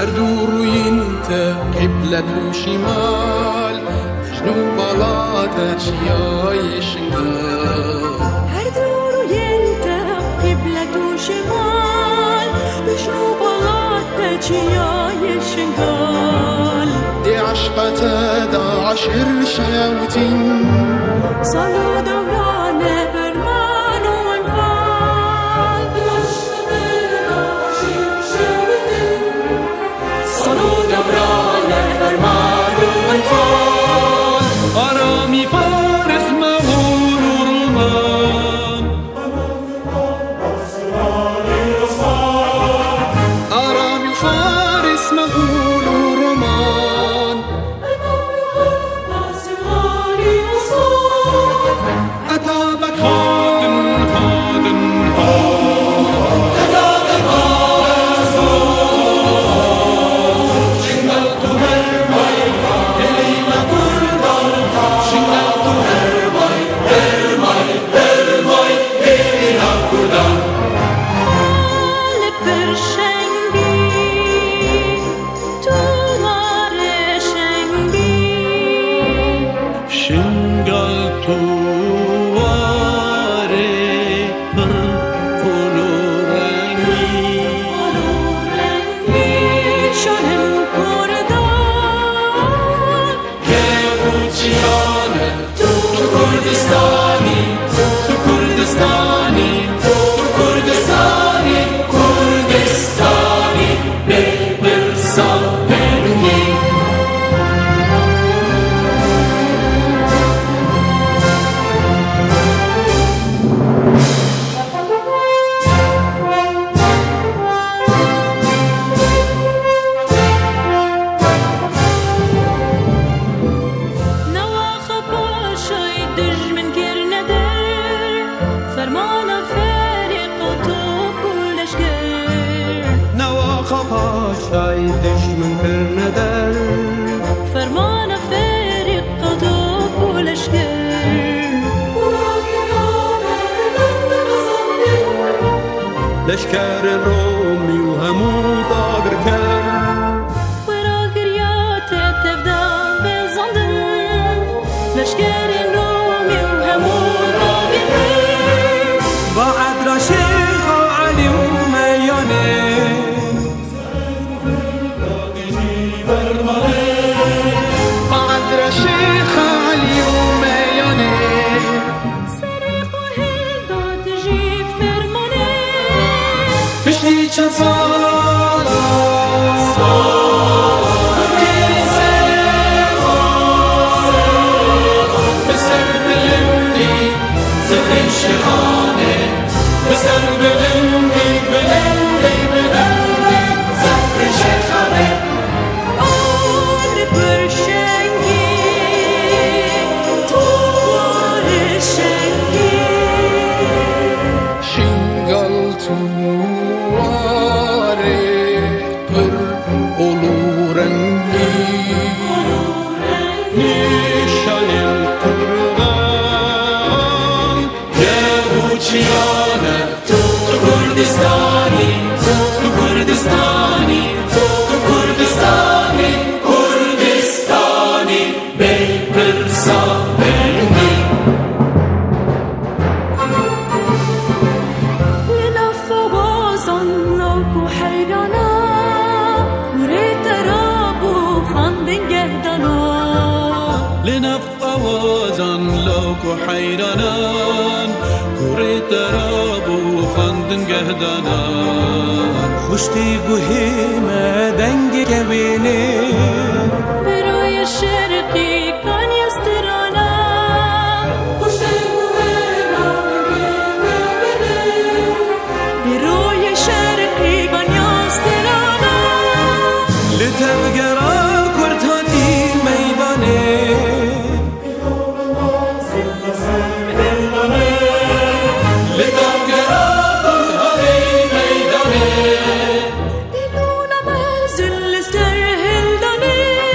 دور انت قبلة وشمال جنوب بلاطة شياي شنقال هر دور انت قبلة وشمال جنوب بلاطة شياي شنقال دي عشقة دا عشر شاوتين صلوا دوران برمان وانفال صلوا دوران برمان وانفال آرامی فارس مغول و رومان آرامی فارس مغول و رومان أتابك هادن هادن أتابك شنقلت هرمي إلينا كردان شنقلت هرمي إلينا كردان لبرشنگی تو مارشنگی شنقلت خباشای دشمن کرنه در فرمان فریق قطب و لشکر لشکر رومی و همو داگر کرد وراگریات تفدان بزندن لشکر رومی و همو داگر کرد بعد را شیخ علی و میانه شيخ علي ومياني سريق وهل تجي فرماني بشتي كان صالة بسر بلندي زغن شغاني بسر بلندي بلندي بلندي زغن شغاني حیرانان کوری تراب و خندن گهدانان خوشتی گوهیمه دنگ کبینه بروی شرقی کان یسترانا خوشتی گوهیمه دنگ کبینه بروی شرقی کان یسترانا لتبگرا کرتاتی میدانه دلونا مزل استرهل دانه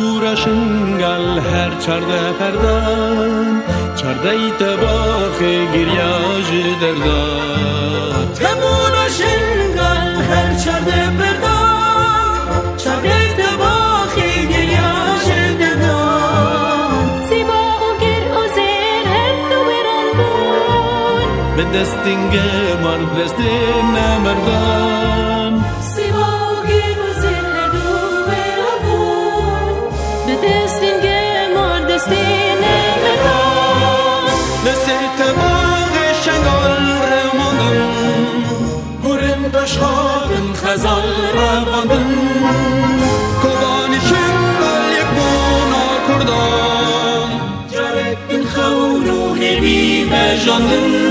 تبور شنگل هر چرده پردن چرده ای تباخ گریاج دردان تبور شنگل هر چرده پردن چرده ای تباخ گریاج دردان زیبا و گر و زیر هر دو بران بون به دستینگ مرد دستین مردان نسیت باغ شنگال رماندن گرن بشهادن خزال رواندن کبانی شنگال یک بونا کردن جرک این خولو هیوی بجاندن